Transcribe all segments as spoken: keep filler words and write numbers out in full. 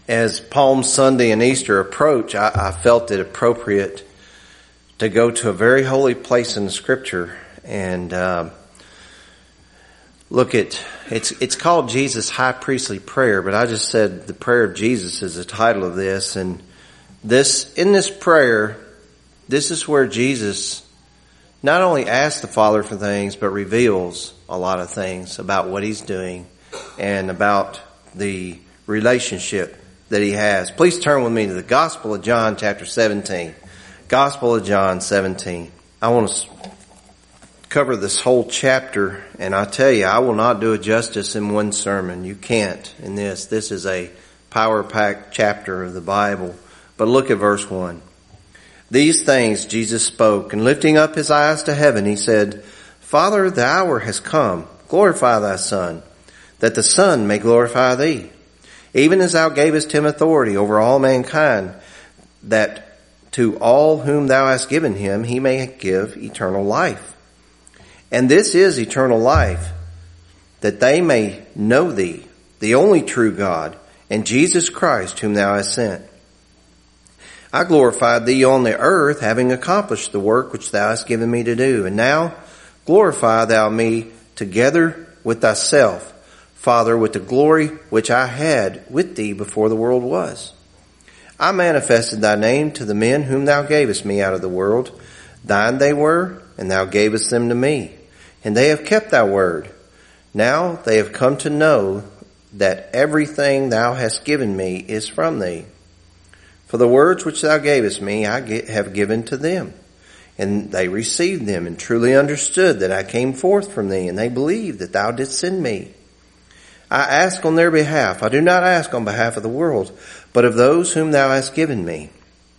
As Palm Sunday and Easter approach, I, I felt it appropriate to go to a very holy place in the Scripture and uh, look at, it's it's called Jesus' High Priestly Prayer, but I just said the Prayer of Jesus is the title of this. And this in this prayer, this is where Jesus not only asks the Father for things, but reveals a lot of things about what He's doing and about the relationship that He has. Please turn with me to the Gospel of John chapter seventeen. Gospel of John seventeen. I want to cover this whole chapter, and I tell you, I will not do it justice in one sermon. You can't in this. This is a power-packed chapter of the Bible. But look at verse one. These things Jesus spoke, and lifting up His eyes to heaven, He said, Father, the hour has come. Glorify Thy Son, that the Son may glorify Thee. Even as Thou gavest Him authority over all mankind, that to all whom Thou hast given Him, He may give eternal life. And this is eternal life, that they may know Thee, the only true God, and Jesus Christ, whom Thou hast sent. I glorified Thee on the earth, having accomplished the work which Thou hast given me to do. And now glorify Thou me together with Thyself, Father, with the glory which I had with Thee before the world was. I manifested Thy name to the men whom Thou gavest me out of the world. Thine they were, and Thou gavest them to me. And they have kept Thy word. Now they have come to know that everything Thou hast given me is from Thee. For the words which Thou gavest me, I have given to them. And they received them, and truly understood that I came forth from Thee, and they believed that Thou didst send me. I ask on their behalf. I do not ask on behalf of the world, but of those whom Thou hast given me,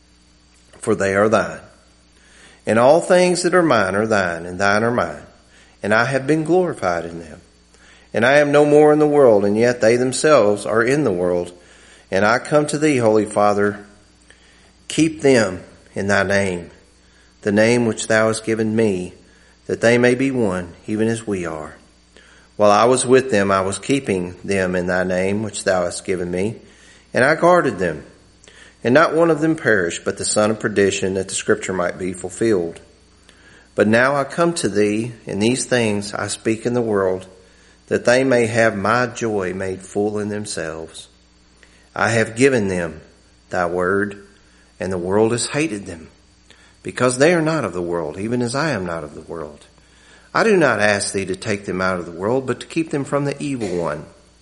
for they are Thine. And all things that are mine are Thine, and Thine are mine, and I have been glorified in them. And I am no more in the world, and yet they themselves are in the world. And I come to Thee, Holy Father, keep them in Thy name, the name which Thou hast given me, that they may be one, even as we are. While I was with them, I was keeping them in Thy name, which Thou hast given me, and I guarded them. And not one of them perished, but the son of perdition, that the scripture might be fulfilled. But now I come to Thee, and these things I speak in the world, that they may have my joy made full in themselves. I have given them Thy word, and the world has hated them, because they are not of the world, even as I am not of the world. I do not ask Thee to take them out of the world, but to keep them from the evil one.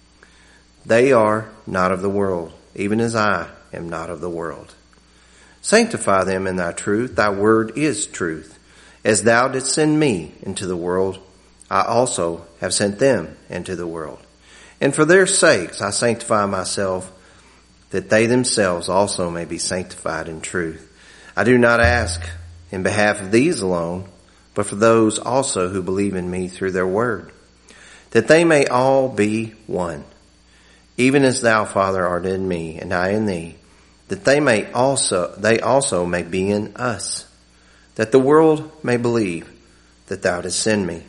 They are not of the world, even as I am not of the world. Sanctify them in Thy truth. Thy word is truth. As Thou didst send me into the world, I also have sent them into the world. And for their sakes I sanctify myself, that they themselves also may be sanctified in truth. I do not ask in behalf of these alone, but for those also who believe in me through their word, that they may all be one, even as Thou, Father, art in me, and I in Thee, that they may also, they also may be in us, that the world may believe that Thou didst send me.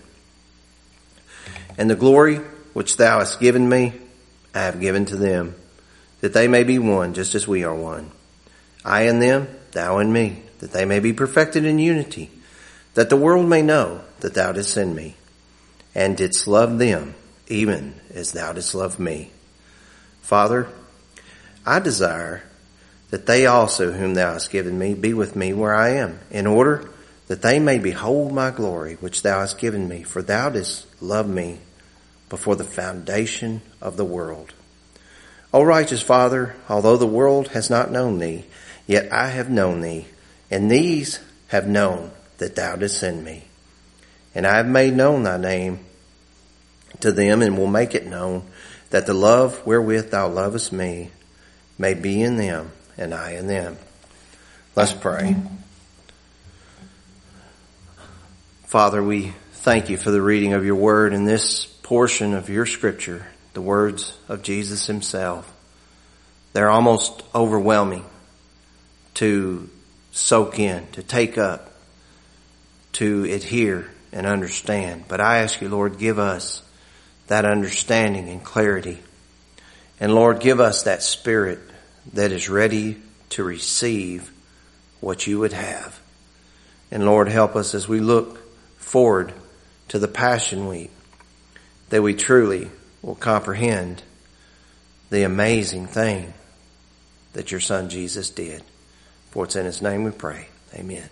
And the glory which Thou hast given me, I have given to them, that they may be one, just as we are one. I in them, Thou in me, that they may be perfected in unity, that the world may know that Thou didst send me, and didst love them, even as Thou didst love me. Father, I desire that they also whom Thou hast given me be with me where I am, in order that they may behold my glory, which Thou hast given me, for Thou didst love me before the foundation of the world. O righteous Father, although the world has not known Thee, yet I have known Thee, and these have known that Thou didst send me. And I have made known Thy name to them, and will make it known, that the love wherewith Thou lovest me may be in them, and I in them. Let's pray. Father, we thank You for the reading of Your word in this portion of Your scripture, the words of Jesus Himself. They're almost overwhelming to soak in, to take up, to adhere and understand. But I ask You, Lord, give us that understanding and clarity. And Lord, give us that spirit that is ready to receive what you would have. And Lord, help us as we look forward to the Passion Week, that we truly will comprehend the amazing thing that your Son Jesus did. For it's in His name we pray. Amen.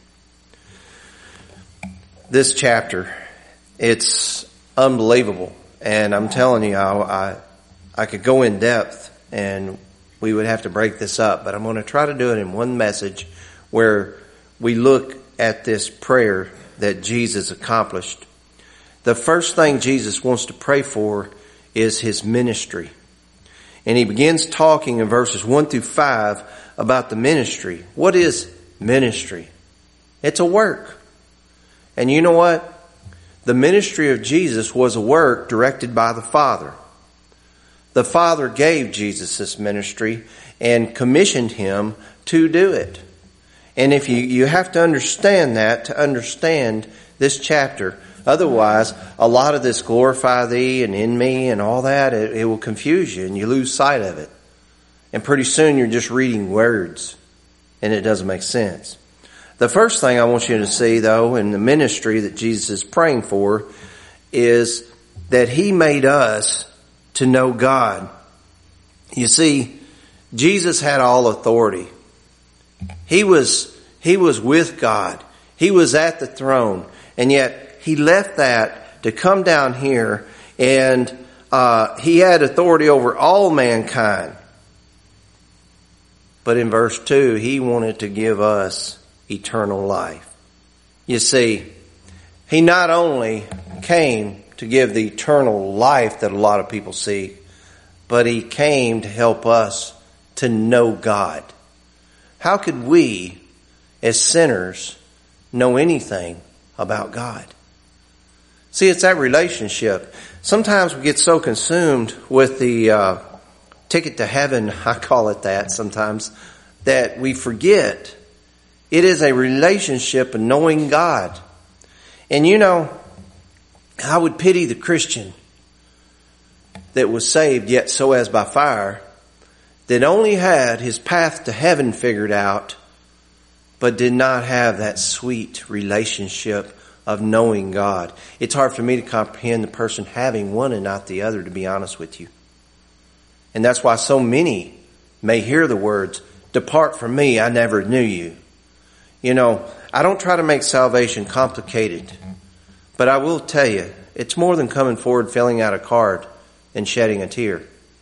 This chapter, it's unbelievable. And I'm telling you, I, I, I could go in depth and we would have to break this up, but I'm going to try to do it in one message where we look at this prayer that Jesus accomplished. The first thing Jesus wants to pray for is His ministry. And He begins talking in verses one through five about the ministry. What is ministry? It's a work. And you know what? The ministry of Jesus was a work directed by the Father. The Father gave Jesus this ministry and commissioned Him to do it. And if you, you have to understand that to understand this chapter. Otherwise, a lot of this glorify thee and in me and all that, it, it will confuse you and you lose sight of it. And pretty soon you're just reading words and it doesn't make sense. The first thing I want you to see, though, in the ministry that Jesus is praying for is that He made us to know God. You see, Jesus had all authority. He was, He was with God. He was at the throne. And yet He left that to come down here and uh, He had authority over all mankind. But in verse two, He wanted to give us eternal life. You see, He not only came to give the eternal life that a lot of people seek, but He came to help us to know God. How could we, as sinners, know anything about God? See, it's that relationship. Sometimes we get so consumed with the uh, ticket to heaven, I call it that sometimes, that we forget it is a relationship of knowing God. And you know, I would pity the Christian that was saved yet so as by fire, that only had his path to heaven figured out, but did not have that sweet relationship of knowing God. It's hard for me to comprehend the person having one and not the other, to be honest with you. And that's why so many may hear the words, "Depart from me, I never knew you." You know, I don't try to make salvation complicated, but I will tell you, it's more than coming forward, filling out a card, and shedding a tear.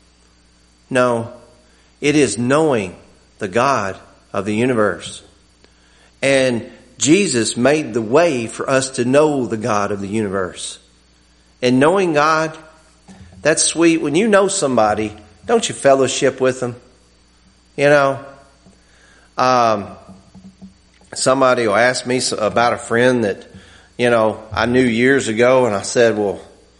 No, it is knowing the God of the universe. And Jesus made the way for us to know the God of the universe. And knowing God, that's sweet. When you know somebody, don't you fellowship with them? You know, um, somebody will ask me about a friend that, you know, I knew years ago, and I said, well,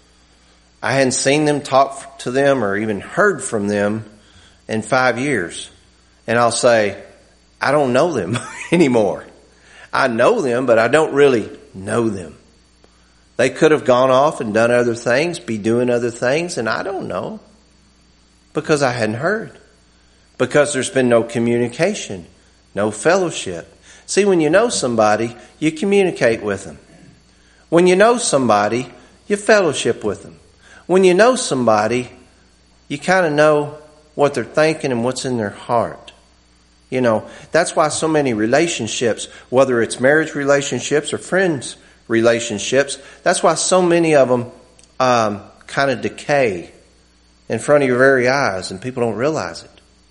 I hadn't seen them, talk to them, or even heard from them in five years. And I'll say, I don't know them anymore. I know them, but I don't really know them. They could have gone off and done other things, be doing other things, and I don't know. Because I hadn't heard. Because there's been no communication, no fellowship. See, when you know somebody, you communicate with them. When you know somebody, you fellowship with them. When you know somebody, you kind of know what they're thinking and what's in their heart. You know, that's why so many relationships, whether it's marriage relationships or friends relationships, that's why so many of them um, kind of decay in front of your very eyes and people don't realize it.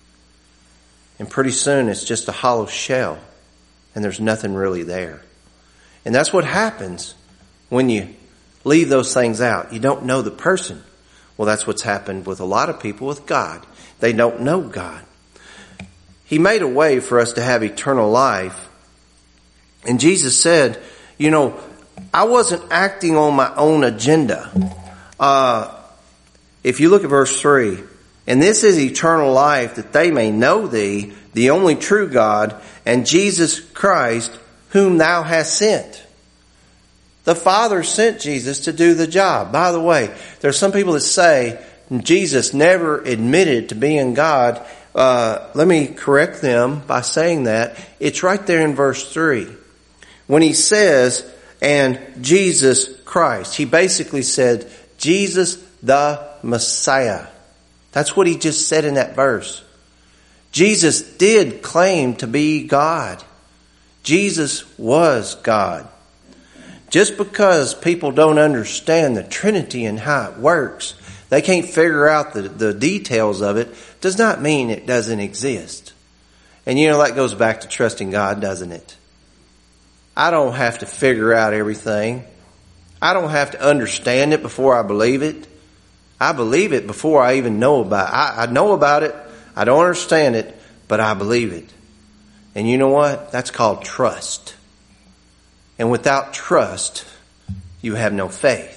And pretty soon it's just a hollow shell and there's nothing really there. And that's what happens when you leave those things out. You don't know the person. Well, that's what's happened with a lot of people with God. They don't know God. He made a way for us to have eternal life. And Jesus said, you know, I wasn't acting on my own agenda. Uh, if you look at verse three, and this is eternal life, that they may know thee, the only true God, and Jesus Christ, whom thou hast sent. The Father sent Jesus to do the job. By the way, there are some people that say Jesus never admitted to being God. uh, let me correct them by saying that. It's right there in verse three. When he says, and Jesus Christ, he basically said, Jesus the Messiah. That's what he just said in that verse. Jesus did claim to be God. Jesus was God. Just because people don't understand the Trinity and how it works, they can't figure out the, the details of it, does not mean it doesn't exist. And you know, that goes back to trusting God, doesn't it? I don't have to figure out everything. I don't have to understand it before I believe it. I believe it before I even know about it. I, I know about it. I don't understand it, but I believe it. And you know what? That's called trust. And without trust, you have no faith.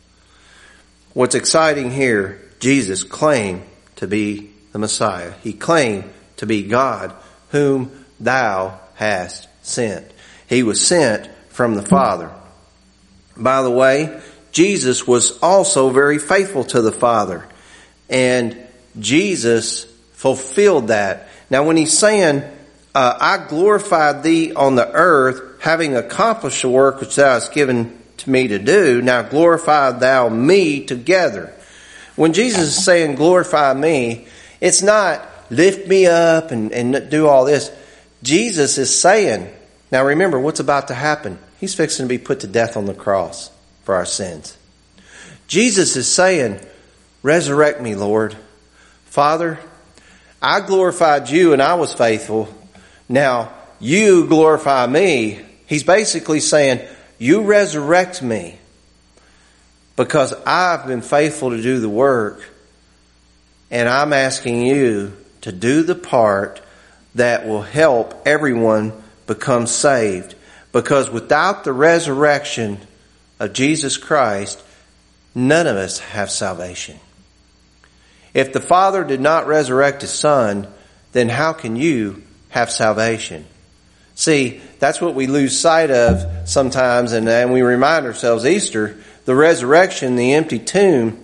What's exciting here, Jesus claimed to be the Messiah. He claimed to be God, whom thou hast sent. He was sent from the Father. By the way, Jesus was also very faithful to the Father. And Jesus fulfilled that. Now when he's saying, uh, I glorified thee on the earth, having accomplished the work which thou hast given to me to do, now glorify thou me together. When Jesus is saying glorify me, it's not lift me up and, and do all this. Jesus is saying, now remember what's about to happen. He's fixing to be put to death on the cross for our sins. Jesus is saying, resurrect me, Lord. Father, I glorified you and I was faithful. Now you glorify me. He's basically saying, you resurrect me because I've been faithful to do the work, and I'm asking you to do the part that will help everyone become saved. Because without the resurrection of Jesus Christ, none of us have salvation. If the Father did not resurrect His Son, then how can you have salvation? See, that's what we lose sight of sometimes, and, and we remind ourselves Easter, the resurrection, the empty tomb,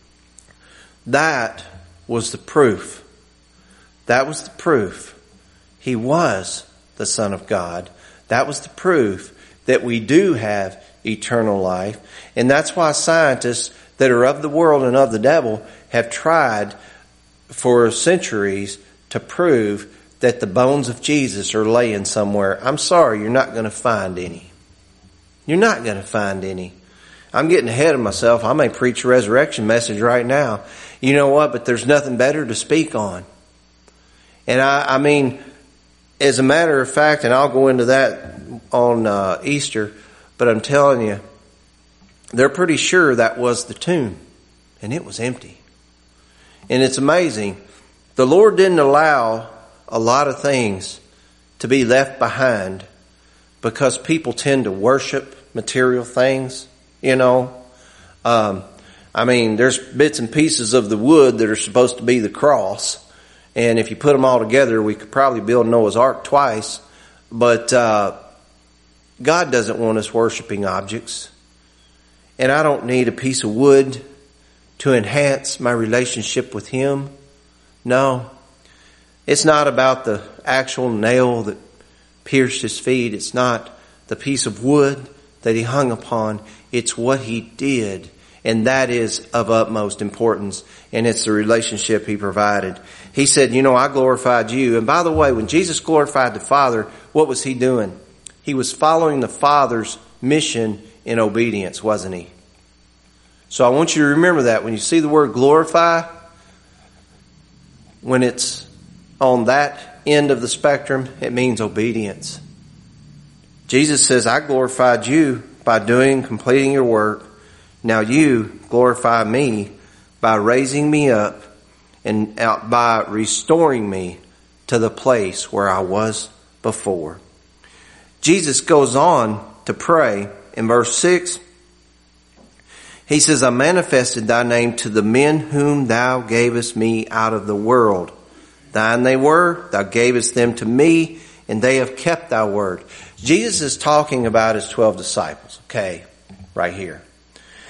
that was the proof. That was the proof. He was the Son of God. That was the proof that we do have eternal life. And that's why scientists that are of the world and of the devil have tried for centuries to prove that the bones of Jesus are laying somewhere. I'm sorry, you're not going to find any. You're not going to find any. I'm getting ahead of myself. I may preach a resurrection message right now. You know what? But there's nothing better to speak on. And I, I mean, as a matter of fact, and I'll go into that on uh, Easter, but I'm telling you, they're pretty sure that was the tomb, and it was empty. And it's amazing. The Lord didn't allow a lot of things to be left behind because people tend to worship material things, you know. Um, I mean, there's bits and pieces of the wood that are supposed to be the cross. And if you put them all together, we could probably build Noah's Ark twice. But uh, God doesn't want us worshiping objects. And I don't need a piece of wood to enhance my relationship with Him. No. It's not about the actual nail that pierced His feet. It's not the piece of wood that He hung upon. It's what He did. And that is of utmost importance. And it's the relationship He provided. He said, you know, I glorified you. And by the way, when Jesus glorified the Father, what was He doing? He was following the Father's mission in obedience, wasn't He? So I want you to remember that. When you see the word glorify, when it's on that end of the spectrum, it means obedience. Jesus says, I glorified you by doing, completing your work. Now you glorify me by raising me up and by restoring me to the place where I was before. Jesus goes on to pray in verse six. He says, I manifested thy name to the men whom thou gavest me out of the world. Thine they were, thou gavest them to me, and they have kept thy word. Jesus is talking about his twelve disciples, okay, right here.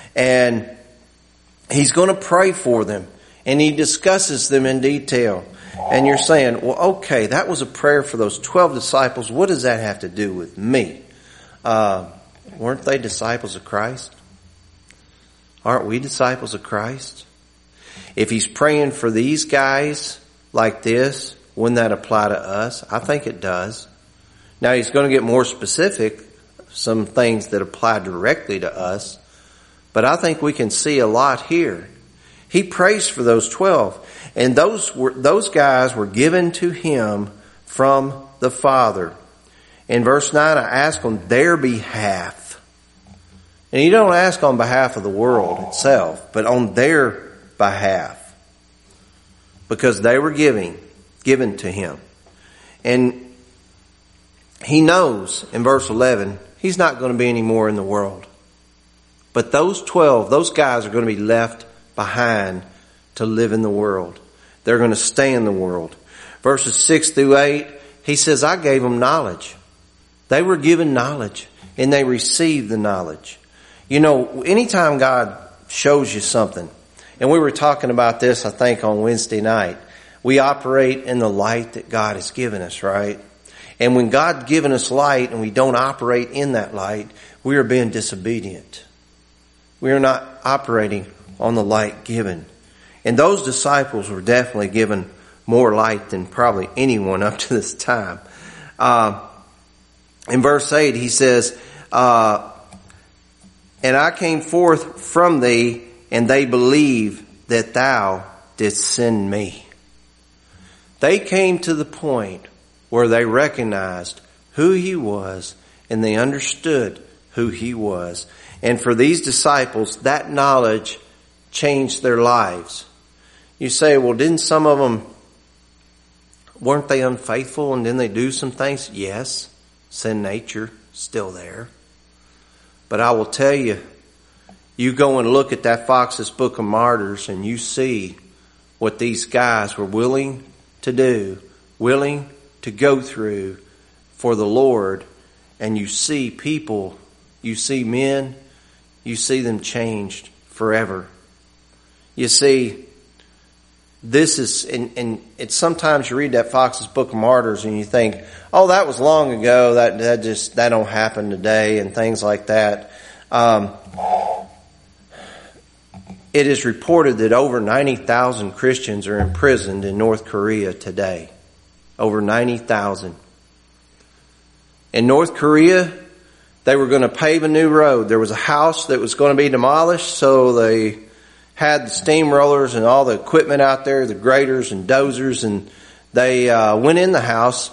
And he's going to pray for them, and he discusses them in detail. And you're saying, well, okay, that was a prayer for those twelve disciples. What does that have to do with me? Uh, weren't they disciples of Christ? Aren't we disciples of Christ? If he's praying for these guys like this, wouldn't that apply to us? I think it does. Now he's going to get more specific, some things that apply directly to us, but I think we can see a lot here. He prays for those twelve, and those were, those guys were given to him from the Father. In verse nine, I ask on their behalf. And you don't ask on behalf of the world itself, but on their behalf. Because they were giving, given to him. And he knows in verse eleven, he's not going to be any more in the world. But those twelve, those guys are going to be left behind to live in the world. They're going to stay in the world. Verses six through eight, he says, I gave them knowledge. They were given knowledge and they received the knowledge. You know, anytime God shows you something, and we were talking about this, I think, on Wednesday night, we operate in the light that God has given us, right? And when God's given us light and we don't operate in that light, we are being disobedient. We are not operating on the light given. And those disciples were definitely given more light than probably anyone up to this time. Uh, in verse eight, he says, uh, and I came forth from thee, and they believe that thou didst send me. They came to the point where they recognized who he was and they understood who he was. And for these disciples, that knowledge changed their lives. You say, well, didn't some of them, weren't they unfaithful and didn't they do some things? Yes, sin nature still there. But I will tell you, you go and look at that Fox's Book of Martyrs and you see what these guys were willing to do, willing to go through for the Lord, and you see people, you see men, you see them changed forever. You see, this is, and, and it's sometimes you read that Fox's Book of Martyrs and you think, oh, that was long ago, that, that just, that don't happen today, and things like that. Um, It is reported that over ninety thousand Christians are imprisoned in North Korea today. Over ninety thousand. In North Korea, they were going to pave a new road. There was a house that was going to be demolished, so they had the steamrollers and all the equipment out there, the graders and dozers, and they uh, went in the house.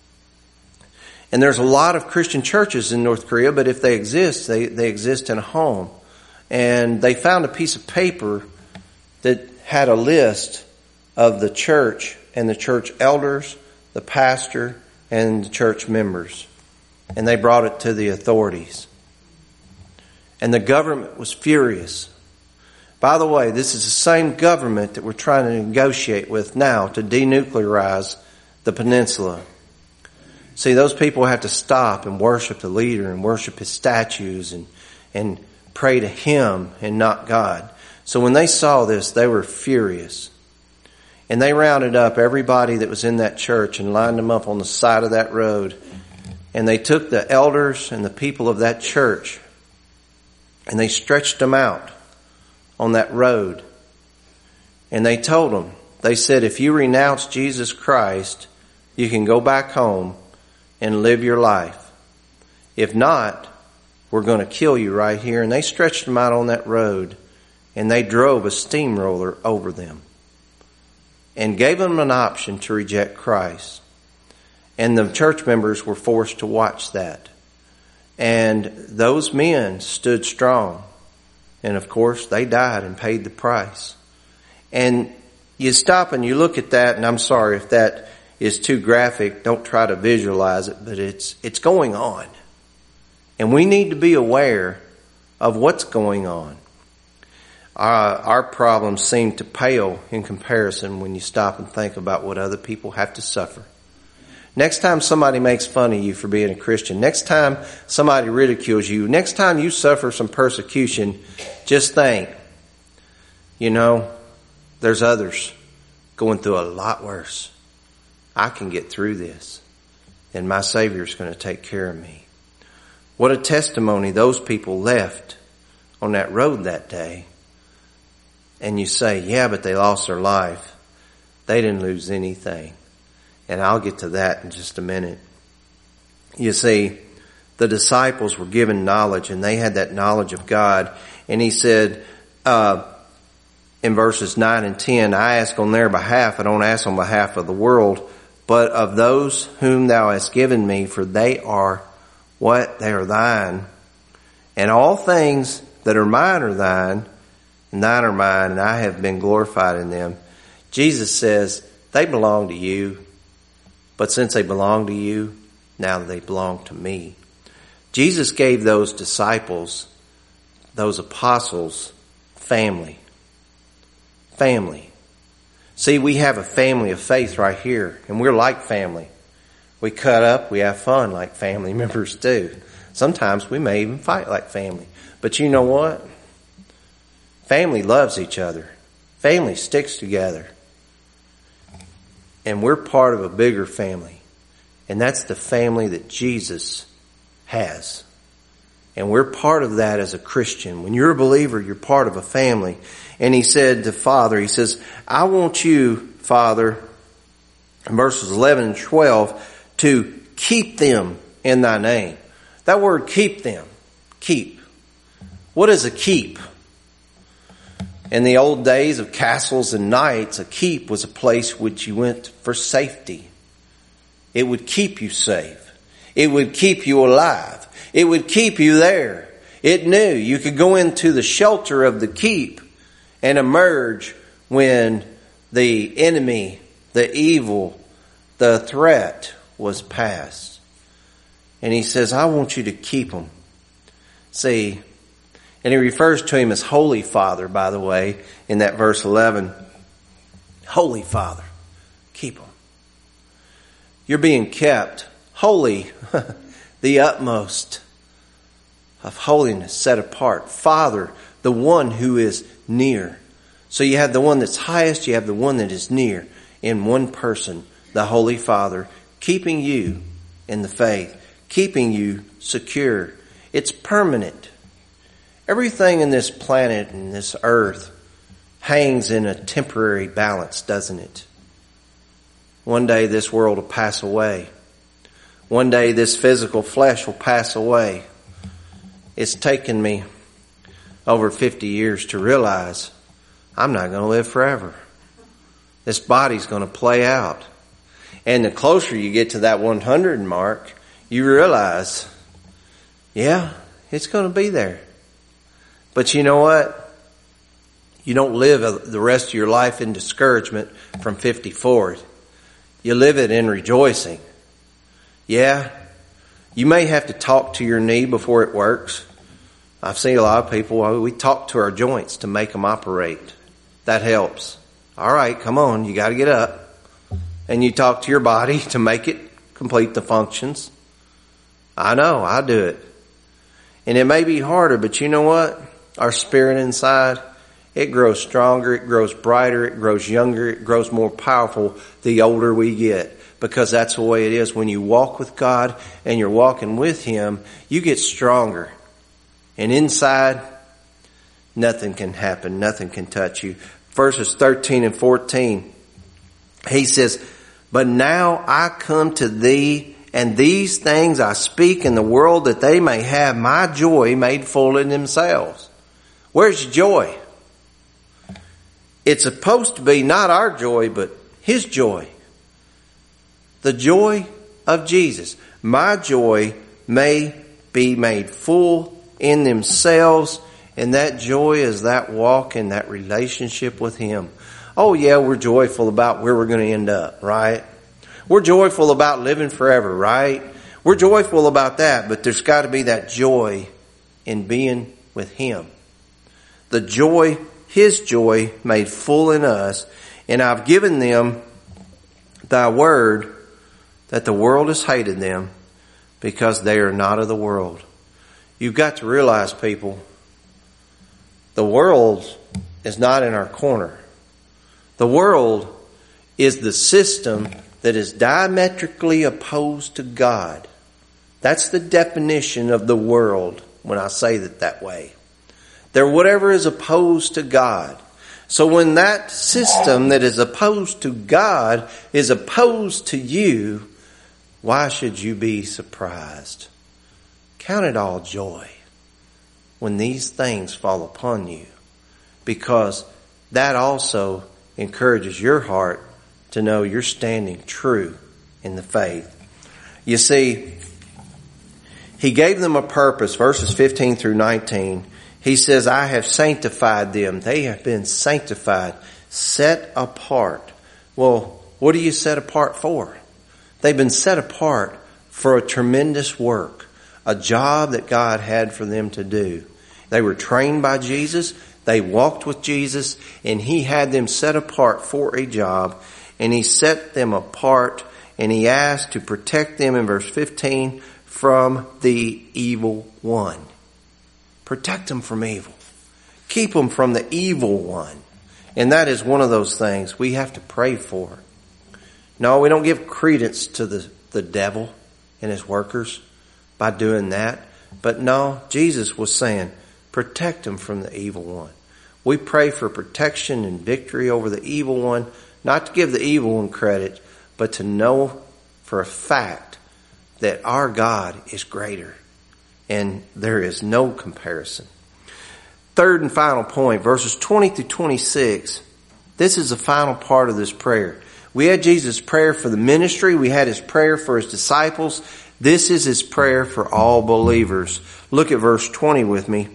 And there's a lot of Christian churches in North Korea, but if they exist, they, they exist in a home. And they found a piece of paper that had a list of the church and the church elders, the pastor, and the church members. And they brought it to the authorities. And the government was furious. By the way, this is the same government that we're trying to negotiate with now to denuclearize the peninsula. See, those people have to stop and worship the leader and worship his statues and, and pray to him and not God. So when they saw this, they were furious. And they rounded up everybody that was in that church and lined them up on the side of that road. And they took the elders and the people of that church and they stretched them out on that road. And they told them, they said, if you renounce Jesus Christ, you can go back home and live your life. If not, we're going to kill you right here. And they stretched them out on that road and they drove a steamroller over them and gave them an option to reject Christ. And the church members were forced to watch that. And those men stood strong. And of course, they died and paid the price. And you stop and you look at that, and I'm sorry if that is too graphic. Don't try to visualize it, but it's it's going on. And we need to be aware of what's going on. Uh, our problems seem to pale in comparison when you stop and think about what other people have to suffer. Next time somebody makes fun of you for being a Christian, next time somebody ridicules you, next time you suffer some persecution, just think, you know, there's others going through a lot worse. I can get through this, and my Savior's going to take care of me. What a testimony those people left on that road that day. And you say, yeah, but they lost their life. They didn't lose anything. And I'll get to that in just a minute. You see, the disciples were given knowledge, and they had that knowledge of God. And he said, uh, in verses nine and ten, I ask on their behalf, I don't ask on behalf of the world, but of those whom thou hast given me, for they are what? They are thine. And all things that are mine are thine, and thine are mine, and I have been glorified in them. Jesus says, they belong to you, but since they belong to you, now they belong to me. Jesus gave those disciples, those apostles, family. Family. See, we have a family of faith right here, and we're like family. We cut up, we have fun like family members do. Sometimes we may even fight like family. But you know what? Family loves each other. Family sticks together. And we're part of a bigger family. And that's the family that Jesus has. And we're part of that as a Christian. When you're a believer, you're part of a family. And he said to Father, he says, I want you, Father, in verses eleven and twelve, to keep them in thy name. That word keep them. Keep. What is a keep? In the old days of castles and knights, a keep was a place which you went for safety. It would keep you safe. It would keep you alive. It would keep you there. It knew you could go into the shelter of the keep and emerge when the enemy, the evil, the threat was past. And he says, I want you to keep them. See, and he refers to him as Holy Father, by the way, in that verse eleven. Holy Father, keep them. You're being kept holy, the utmost of holiness, set apart. Father, the one who is near. So you have the one that's highest, you have the one that is near in one person, the Holy Father, keeping you in the faith, keeping you secure. It's permanent. Everything in this planet and this earth hangs in a temporary balance, doesn't it? One day this world will pass away. One day this physical flesh will pass away. It's taken me over fifty years to realize I'm not going to live forever. This body's going to play out. And the closer you get to that one hundred mark, you realize, yeah, it's going to be there. But you know what? You don't live the rest of your life in discouragement from fifty forward. You live it in rejoicing. Yeah, you may have to talk to your knee before it works. I've seen a lot of people, we talk to our joints to make them operate. That helps. All right, come on, you got to get up. And you talk to your body to make it complete the functions. I know, I do it. And it may be harder, but you know what? Our spirit inside, it grows stronger, it grows brighter, it grows younger, it grows more powerful the older we get. Because that's the way it is. When you walk with God and you're walking with Him, you get stronger. And inside, nothing can happen, nothing can touch you. Verses thirteen and fourteen, he says, but now I come to thee, and these things I speak in the world, that they may have my joy made full in themselves. Where's your joy? It's supposed to be not our joy, but His joy. The joy of Jesus. My joy may be made full in themselves, and that joy is that walk in that relationship with Him. Oh yeah, we're joyful about where we're going to end up, right? We're joyful about living forever, right? We're joyful about that, but there's got to be that joy in being with Him. The joy, His joy made full in us, and I've given them thy word, that the world has hated them because they are not of the world. You've got to realize, people, the world is not in our corner. The world is the system that is diametrically opposed to God. That's the definition of the world when I say that that way. They're whatever is opposed to God. So when that system that is opposed to God is opposed to you, why should you be surprised? Count it all joy when these things fall upon you, because that also encourages your heart to know you're standing true in the faith. You see, he gave them a purpose, verses fifteen through nineteen. He says, I have sanctified them. They have been sanctified, set apart. Well, what are you set apart for? They've been set apart for a tremendous work, a job that God had for them to do. They were trained by Jesus. They walked with Jesus, and he had them set apart for a job, and he set them apart, and he asked to protect them in verse fifteen from the evil one. Protect them from evil. Keep them from the evil one. And that is one of those things we have to pray for. No, we don't give credence to the, the devil and his workers by doing that. But no, Jesus was saying, protect them from the evil one. We pray for protection and victory over the evil one, not to give the evil one credit, but to know for a fact that our God is greater, and there is no comparison. Third and final point, verses twenty through twenty-six. This is the final part of this prayer. We had Jesus' prayer for the ministry. We had his prayer for his disciples. This is his prayer for all believers. Look at verse twenty with me.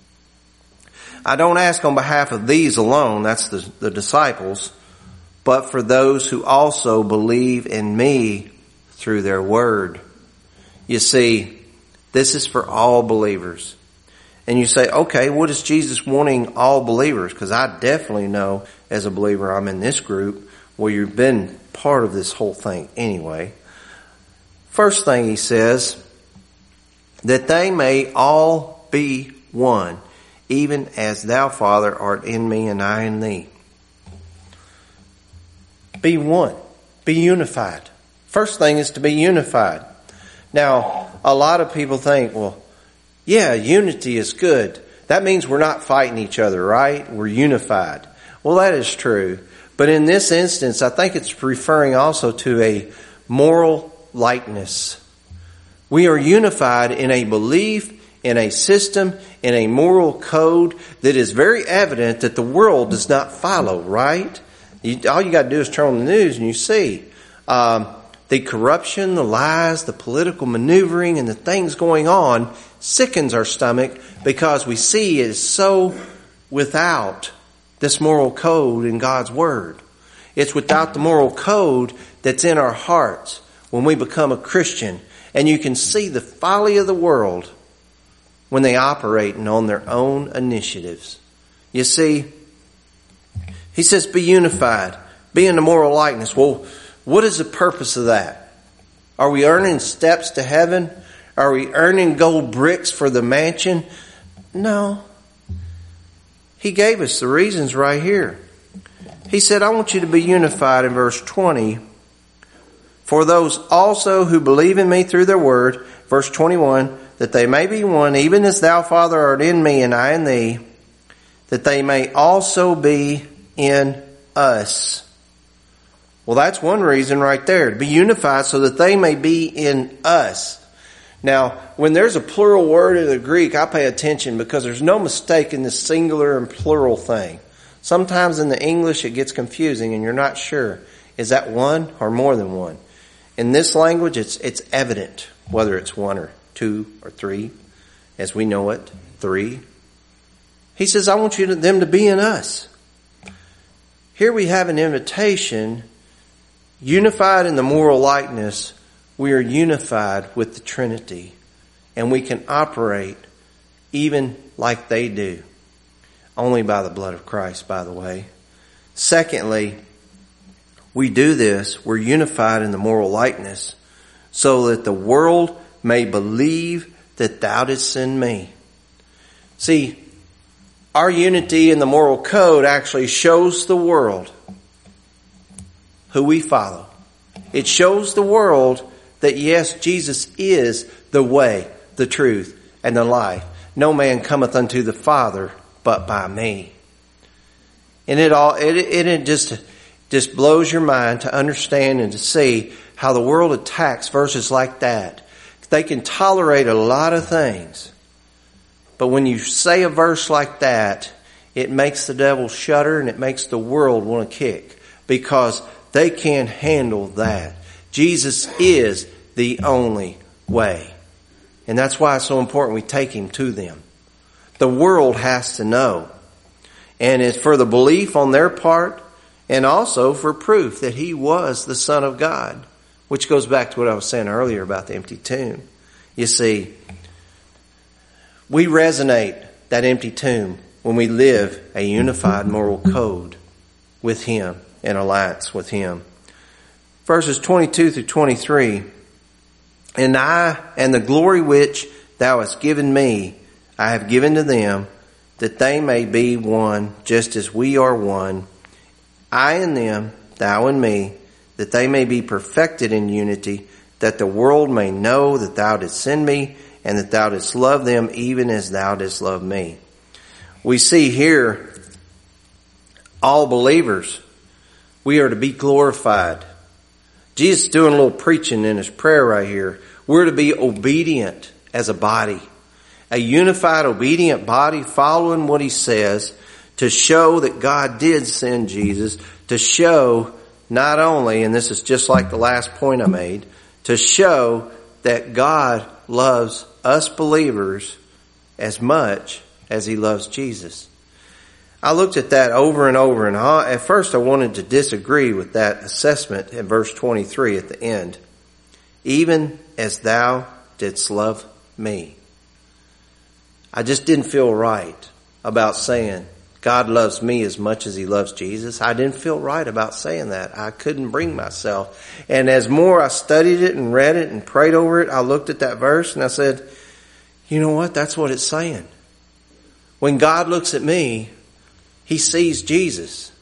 I don't ask on behalf of these alone, that's the, the disciples, but for those who also believe in me through their word. You see, this is for all believers. And you say, okay, what is Jesus wanting all believers? Because I definitely know as a believer I'm in this group where you've been part of this whole thing anyway. First thing he says, that they may all be one, even as thou, Father, art in me and I in thee. Be one. Be unified. First thing is to be unified. Now, a lot of people think, well, yeah, unity is good. That means we're not fighting each other, right? We're unified. Well, that is true. But in this instance, I think it's referring also to a moral likeness. We are unified in a belief, in a system, in a moral code that is very evident that the world does not follow, right? You, all you got to do is turn on the news and you see um, the corruption, the lies, the political maneuvering, and the things going on sickens our stomach because we see it is so without this moral code in God's Word. It's without the moral code that's in our hearts when we become a Christian. And you can see the folly of the world when they operate on their own initiatives. You see, he says, be unified, be in the moral likeness. Well, what is the purpose of that? Are we earning steps to heaven? Are we earning gold bricks for the mansion? No. He gave us the reasons right here. He said, I want you to be unified in verse twenty. For those also who believe in me through their word, verse twenty-one, that they may be one, even as thou, Father, art in me and I in thee, that they may also be in us. Well, that's one reason right there, to be unified so that they may be in us. Now, when there's a plural word in the Greek, I pay attention because there's no mistake in this singular and plural thing. Sometimes in the English it gets confusing and you're not sure. Is that one or more than one? In this language, it's it's evident whether it's one or two or three, as we know it, three. He says, I want you to, them to be in us. Here we have an invitation, unified in the moral likeness. We are unified with the Trinity, and we can operate even like they do. Only by the blood of Christ, by the way. Secondly, we do this, we're unified in the moral likeness, so that the world may believe that thou didst send me. See, our unity in the moral code actually shows the world who we follow. It shows the world that yes, Jesus is the way, the truth, and the life. No man cometh unto the Father but by me. And it all, it, it, it just, just blows your mind to understand and to see how the world attacks verses like that. They can tolerate a lot of things. But when you say a verse like that, it makes the devil shudder and it makes the world want to kick. Because they can't handle that. Jesus is the only way. And that's why it's so important we take him to them. The world has to know. And it's for the belief on their part and also for proof that he was the Son of God. Which goes back to what I was saying earlier about the empty tomb. You see, we resonate that empty tomb when we live a unified moral code with him, in alliance with him. Verses twenty-two through twenty-three. And I and the glory which thou hast given me, I have given to them, that they may be one, just as we are one. I and them, thou and me, that they may be perfected in unity, that the world may know that thou didst send me, and that thou didst love them even as thou didst love me. We see here, all believers, we are to be glorified. Jesus is doing a little preaching in his prayer right here. We're to be obedient as a body. A unified, obedient body following what he says to show that God did send Jesus, to show not only, and this is just like the last point I made, to show that God loves us believers as much as he loves Jesus. I looked at that over and over, and at first I wanted to disagree with that assessment in verse twenty-three at the end. Even as thou didst love me. I just didn't feel right about saying God loves me as much as he loves Jesus. I didn't feel right about saying that. I couldn't bring myself. And as more I studied it and read it and prayed over it, I looked at that verse and I said, you know what? That's what it's saying. When God looks at me, he sees Jesus.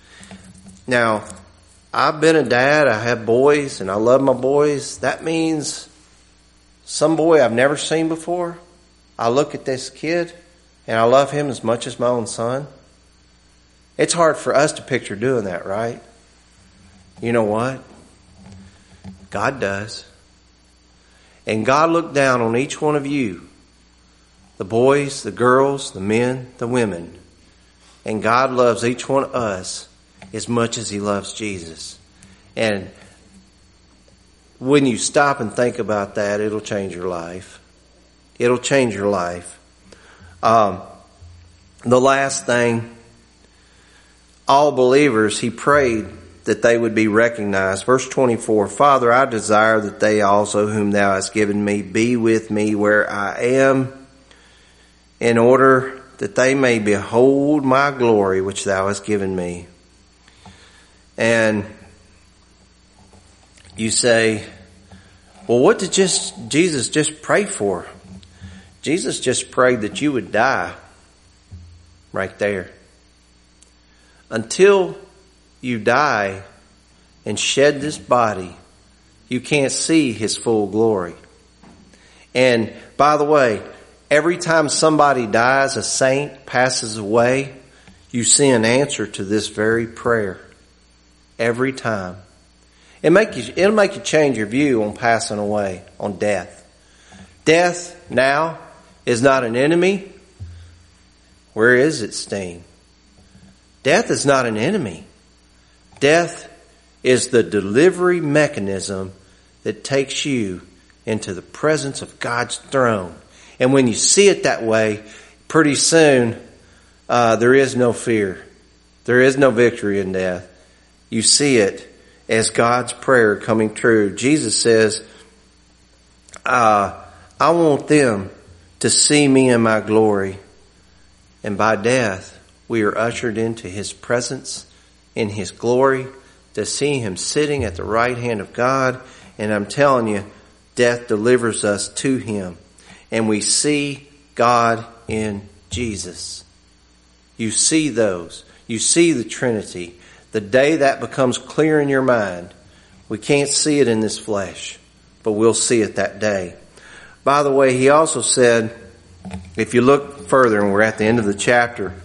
Now, I've been a dad. I have boys and I love my boys. That means some boy I've never seen before. I look at this kid and I love him as much as my own son. It's hard for us to picture doing that, right? You know what? God does. And God looked down on each one of you, the boys, the girls, the men, the women. And God loves each one of us as much as he loves Jesus. And when you stop and think about that, it'll change your life. It'll change your life. Um, the last thing, all believers, he prayed that they would be recognized. Verse twenty-four, Father, I desire that they also whom thou hast given me be with me where I am, in order that they may behold my glory which thou hast given me. And you say, well, what did just Jesus just pray for? Jesus just prayed that you would die right there. Until you die and shed this body, you can't see his full glory. And by the way, every time somebody dies, a saint passes away, you see an answer to this very prayer. Every time. It make you, it'll make you change your view on passing away, on death. Death now is not an enemy. Where is its sting? Death is not an enemy. Death is the delivery mechanism that takes you into the presence of God's throne. And when you see it that way, pretty soon uh, there is no fear. There is no victory in death. You see it as God's prayer coming true. Jesus says, uh, I want them to see me in my glory. And by death, we are ushered into his presence, in his glory, to see him sitting at the right hand of God. And I'm telling you, death delivers us to him. And we see God in Jesus. You see those. You see the Trinity. The day that becomes clear in your mind, We can't see it in this flesh, but we'll see it that day. By the way, he also said, if you look further, and we're at the end of the chapter,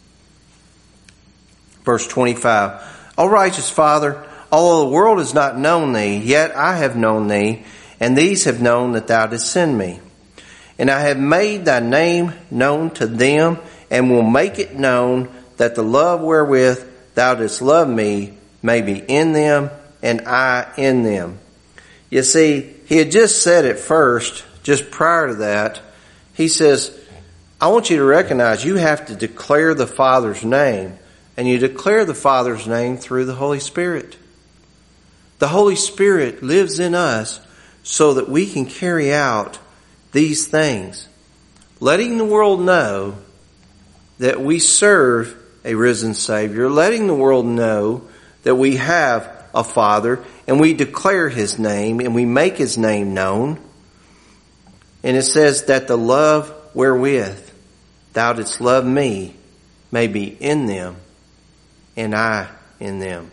verse twenty-five, O righteous Father, although the world has not known thee, yet I have known thee, and these have known that thou didst send me. And I have made thy name known to them, and will make it known, that the love wherewith thou didst love me may be in them, and I in them. You see, he had just said it first, just prior to that. He says, I want you to recognize you have to declare the Father's name, and you declare the Father's name through the Holy Spirit. The Holy Spirit lives in us so that we can carry out these things, letting the world know that we serve a risen Savior, letting the world know that we have a Father, and we declare His name, and we make His name known. And it says that the love wherewith thou didst love me may be in them, and I in them.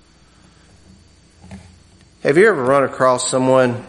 Have you ever run across someone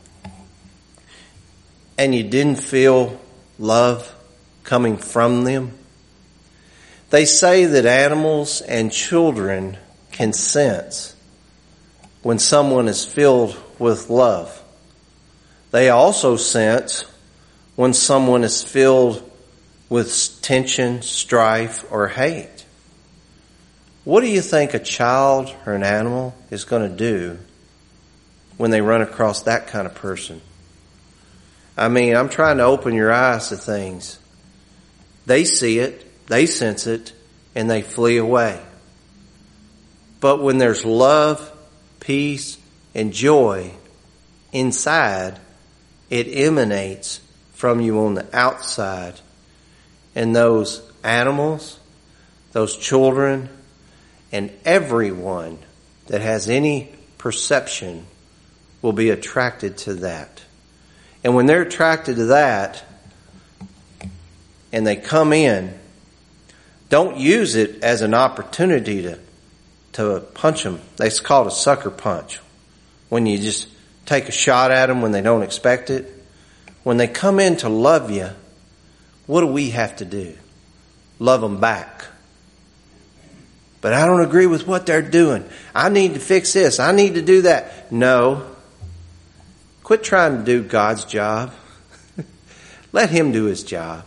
and you didn't feel love coming from them? They say that animals and children can sense when someone is filled with love. They also sense when someone is filled with tension, strife, or hate. What do you think a child or an animal is going to do when they run across that kind of person? I mean, I'm trying to open your eyes to things. They see it, they sense it, and they flee away. But when there's love, peace, and joy inside, it emanates from you on the outside. And those animals, those children, and everyone that has any perception will be attracted to that. And when they're attracted to that, and they come in, don't use it as an opportunity to, to punch them. It's called a sucker punch. When you just take a shot at them when they don't expect it. When they come in to love you, what do we have to do? Love them back. But I don't agree with what they're doing. I need to fix this. I need to do that. No. Quit trying to do God's job. Let Him do His job.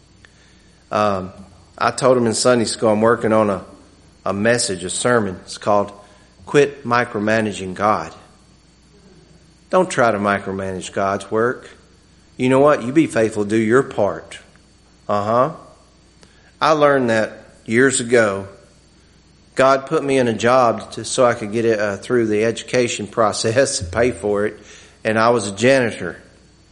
Um, I told him in Sunday school I'm working on a, a message, a sermon. It's called Quit Micromanaging God. Don't try to micromanage God's work. You know what? You be faithful, do your part. Uh-huh. I learned that years ago. God put me in a job to, so I could get it uh, through the education process and pay for it. And I was a janitor.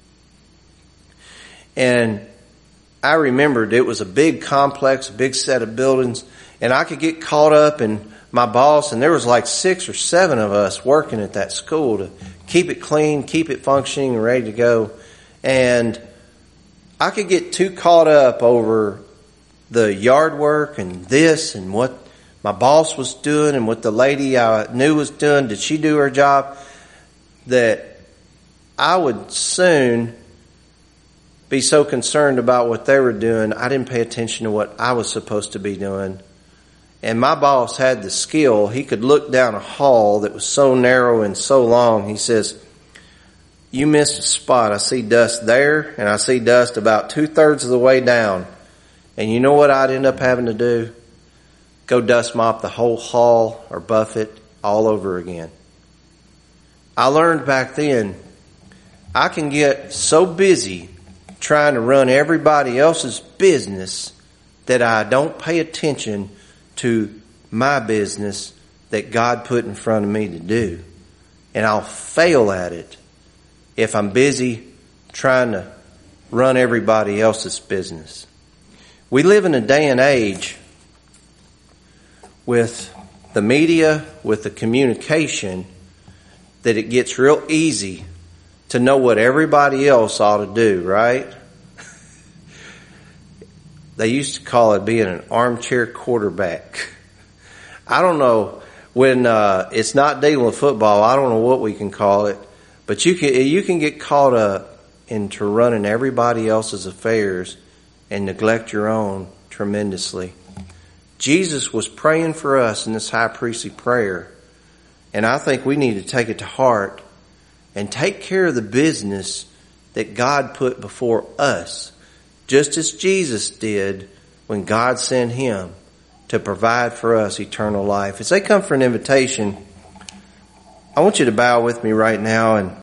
And I remembered it was a big complex, a big set of buildings. And I could get caught up in my boss. And there was like six or seven of us working at that school to keep it clean, keep it functioning and ready to go. And I could get too caught up over the yard work and this and what my boss was doing and what the lady I knew was doing. Did she do her job? That I would soon be so concerned about what they were doing, I didn't pay attention to what I was supposed to be doing. And my boss had the skill. He could look down a hall that was so narrow and so long. He says, you missed a spot. I see dust there, and I see dust about two-thirds of the way down. And you know what I'd end up having to do? Go dust mop the whole hall or buff it all over again. I learned back then, I can get so busy trying to run everybody else's business that I don't pay attention to my business that God put in front of me to do. And I'll fail at it if I'm busy trying to run everybody else's business. We live in a day and age with the media, with the communication, that it gets real easy to know what everybody else ought to do, right? They used to call it being an armchair quarterback. I don't know when uh, it's not dealing with football, I don't know what we can call it, but you can you can get caught up into running everybody else's affairs and neglect your own tremendously. Jesus was praying for us in this high priestly prayer, and I think we need to take it to heart and take care of the business that God put before us, just as Jesus did when God sent him to provide for us eternal life. As they come for an invitation, I want you to bow with me right now, and